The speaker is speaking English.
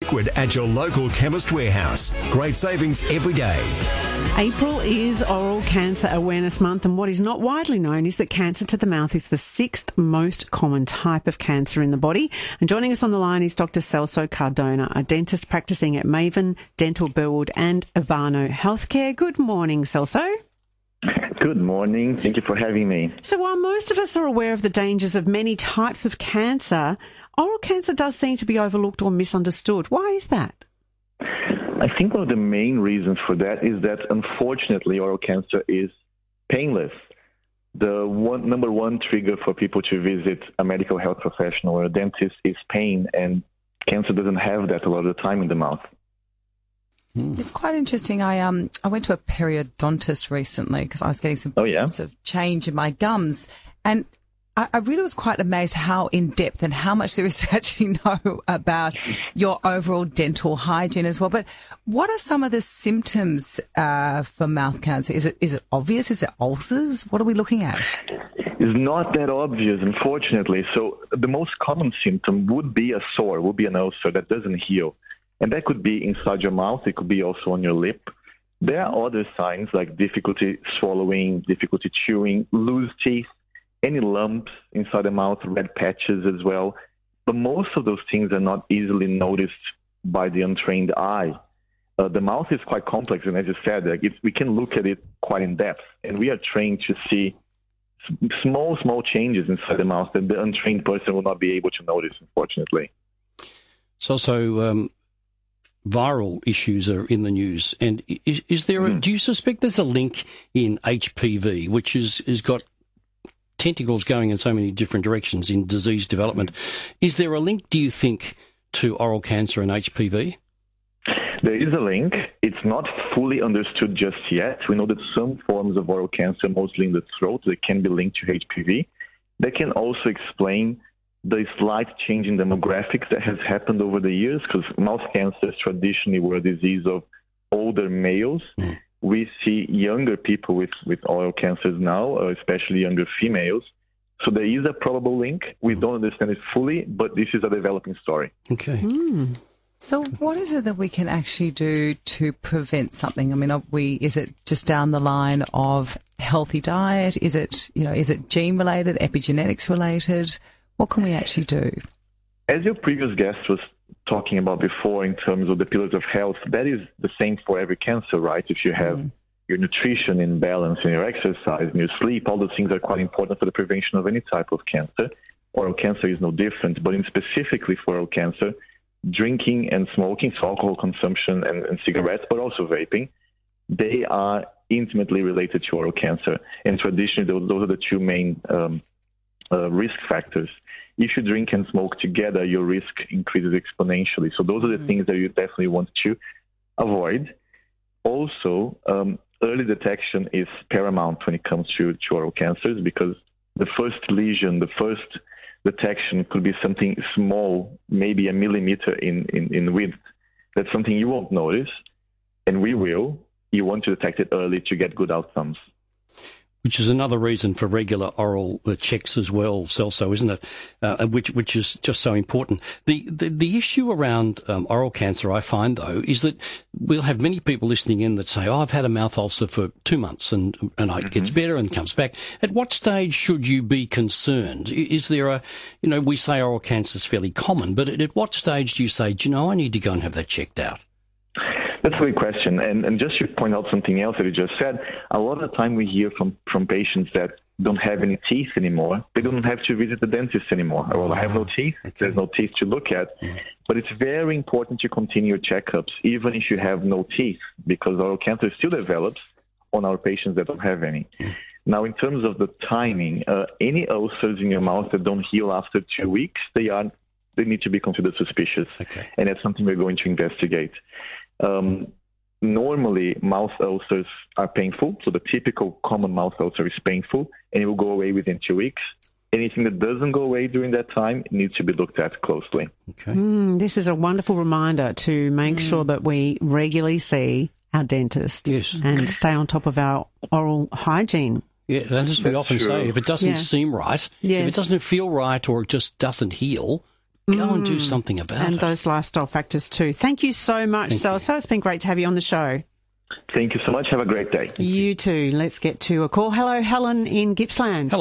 Liquid at your local Chemist Warehouse. Great savings every day. April is Oral Cancer Awareness Month, and what is not widely known is that cancer to the mouth is the 6th most common type of cancer in the body. And joining us on the line is Dr. Celso Cardona, a dentist practicing at Maven Dental Burwood and Ivano Healthcare. Good morning, Celso. Good morning. Thank you for having me. So while most of us are aware of the dangers of many types of cancer, oral cancer does seem to be overlooked or misunderstood. Why is that? I think one of the main reasons for that is that, unfortunately, oral cancer is painless. The number one trigger for people to visit a medical health professional or a dentist is pain, and cancer doesn't have that a lot of the time in the mouth. It's quite interesting. I went to a periodontist recently because I was getting some sort of change in my gums, and I really was quite amazed how in-depth and how much there is to actually know about your overall dental hygiene as well. But what are some of the symptoms for mouth cancer? Is it obvious? Is it ulcers? What are we looking at? It's not that obvious, unfortunately. So the most common symptom would be a sore, would be an ulcer that doesn't heal. And that could be inside your mouth. It could be also on your lip. There are other signs like difficulty swallowing, difficulty chewing, loose teeth, any lumps inside the mouth, red patches as well. But most of those things are not easily noticed by the untrained eye. The mouth is quite complex, and as you said, we can look at it quite in depth. And we are trained to see small changes inside the mouth that the untrained person will not be able to notice, unfortunately. So viral issues are in the news, and is there? Do you suspect there's a link in HPV, which has got tentacles going in so many different directions in disease development? Is there a link, do you think, to oral cancer and HPV? There is a link. It's not fully understood just yet. We know that some forms of oral cancer, mostly in the throat, they can be linked to HPV. That can also explain the slight change in demographics that has happened over the years, because mouth cancers traditionally were a disease of older males. We see younger people with oral cancers now, especially younger females. So there is a probable link. We don't understand it fully, but this is a developing story. Okay. So what is it that we can actually do to prevent something? I mean, is it just down the line of healthy diet? Is it gene related, epigenetics related? What can we actually do? As your previous guest was talking about before in terms of the pillars of health, that is the same for every cancer, right? If you have your nutrition in balance and your exercise and your sleep, all those things are quite important for the prevention of any type of cancer. Oral cancer is no different, but specifically for oral cancer, drinking and smoking, so alcohol consumption and cigarettes, but also vaping, they are intimately related to oral cancer. And traditionally, those are the two main risk factors. If you drink and smoke together, your risk increases exponentially. So those are the things that you definitely want to avoid. Also, early detection is paramount when it comes to oral cancers, because the first lesion, the first detection could be something small, maybe a millimeter in width. That's something you won't notice, and we will. You want to detect it early to get good outcomes. Which is another reason for regular oral checks as well, Celso, isn't it? Which is just so important. The issue around oral cancer, I find, though, is that we'll have many people listening in that say, I've had a mouth ulcer for 2 months and it gets better and comes back. At what stage should you be concerned? Is there we say oral cancer is fairly common, but at what stage do you say, I need to go and have that checked out? That's a great question. And just to point out something else that you just said, a lot of the time we hear from patients that don't have any teeth anymore. They don't have to visit the dentist anymore. Well, I have no teeth. Okay. There's no teeth to look at. But it's very important to continue your checkups, even if you have no teeth, because oral cancer still develops on our patients that don't have any. Now, in terms of the timing, any ulcers in your mouth that don't heal after 2 weeks, they need to be considered suspicious. Okay. And that's something we're going to investigate. Normally, mouth ulcers are painful, so the typical common mouth ulcer is painful, and it will go away within 2 weeks. Anything that doesn't go away during that time needs to be looked at closely. Okay. This is a wonderful reminder to make sure that we regularly see our dentist and stay on top of our oral hygiene. Yeah, and as we often say, if it doesn't seem right, if it doesn't feel right or it just doesn't heal, Go and do something about it. And those lifestyle factors too. Thank you so much, Celso. It's been great to have you on the show. Thank you so much. Have a great day. You too. Let's get to a call. Hello, Helen in Gippsland. Hello.